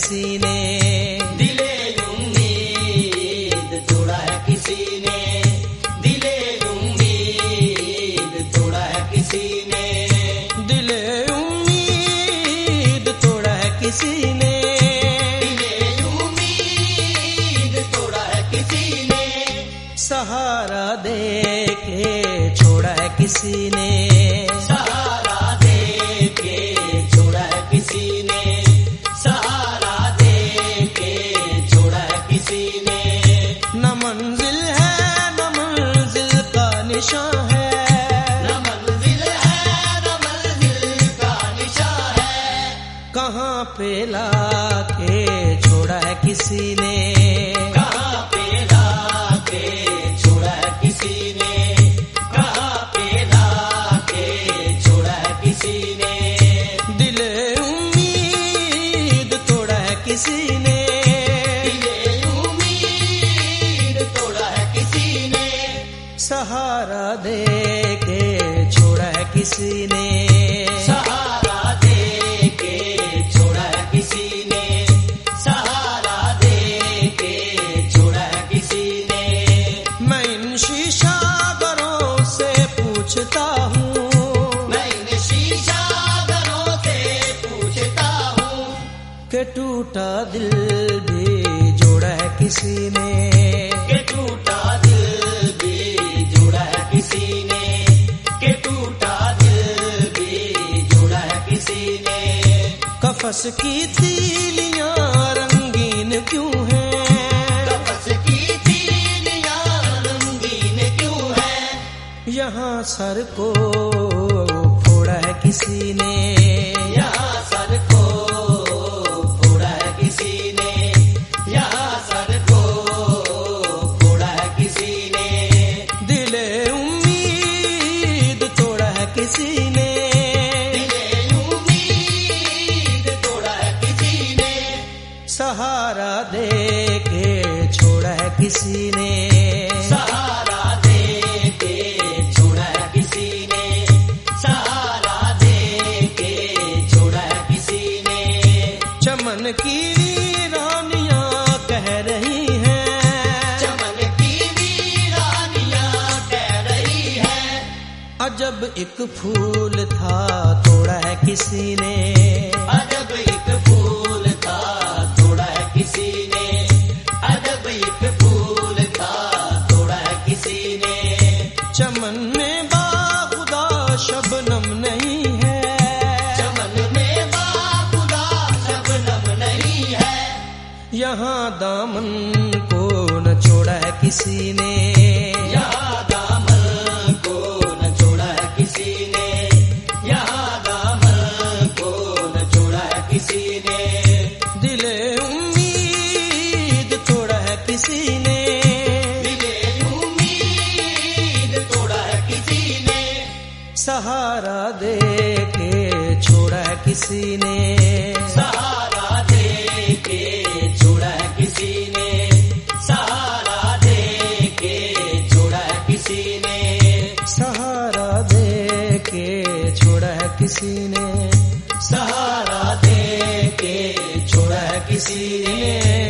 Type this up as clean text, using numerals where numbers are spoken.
किसी ने, दिले उम्मीद तोड़ा है किसी ने, दिले उम्मीद तोड़ा है किसी ने, दिले उम्मीद तोड़ा है किसी ने, दिले उम्मीद तोड़ा है किसी ने, सहारा दे के छोड़ा है किसी ने, सहारा दे के छोड़ा है किसी ने, सहारा दे के छोड़ा है किसी ने, न मंजिल है न मंजिल का निशान है, न मंजिल है न मंजिल का निशान है, कहाँ पे लाके छोड़ा है किसी ने, कहाँ पे लाके छोड़ा है किसी ने, कहाँ पे लाके छोड़ा है किसी ने, दिले उम्मीद तोड़ा है किसी ने, दिले उम्मीद तोड़ा है किसी ने, सहारा दे के छोड़ा है किसी ने, सहारा दे के छोड़ा है किसी ने, सहारा दे के छोड़ा है किसी ने, मैं इन शीशागरों से पूछता हूँ, मैं इन शीशागरों से पूछता हूँ, कि टूटा दिल भी जोड़ा है किसी ने, कि टूटा दिल भी जोड़ा है किसी ने, कि टूटा दिल भी जोड़ा है किसी ने, कफस की तीलियां रंगीन क्यों हैं, कफस की तीलियां रंगीन क्यों है, यहाँ सर को फोड़ा है किसी ने, यहाँ सर को फोड़ा है किसी ने, यहाँ सर को फोड़ा है किसी ने, दिले उम्मीद तोड़ा है किसी ने, दिले उम्मीद तोड़ा है किसी ने, सहारा दे के छोड़ा है किसी ने, सहारा दे के छोड़ा है किसी ने, सहारा दे के छोड़ा है किसी ने, चमन की वीरानियां कह रही हैं, चमन की वीरानियां कह रही है, अजब एक फूल था तोड़ा है किसी ने, अजब एक फूल था तोड़ा है किसी ने, अजब एक फूल था तोड़ा है किसी ने, चमन में बाखुदा शबनम नहीं है, चमन में बाखुदा शबनम नहीं है, यहाँ दामन को न छोड़ा है किसी ने, यहाँ दामन को न छोड़ा है किसी ने, यहाँ दामन को न छोड़ा है किसी ने, दिले उम्मीद तोड़ा है किसी ने, दिले उम्मीद तोड़ा है किसी ने, सहारा दे के छोड़ा है किसी ने, सहारा दे के छोड़ा है किसी ने, सहारा दे के छोड़ा है किसी ने, सहारा दे के छोड़ा है किसी ने, सहारा दे के छोड़ा है किसी ने।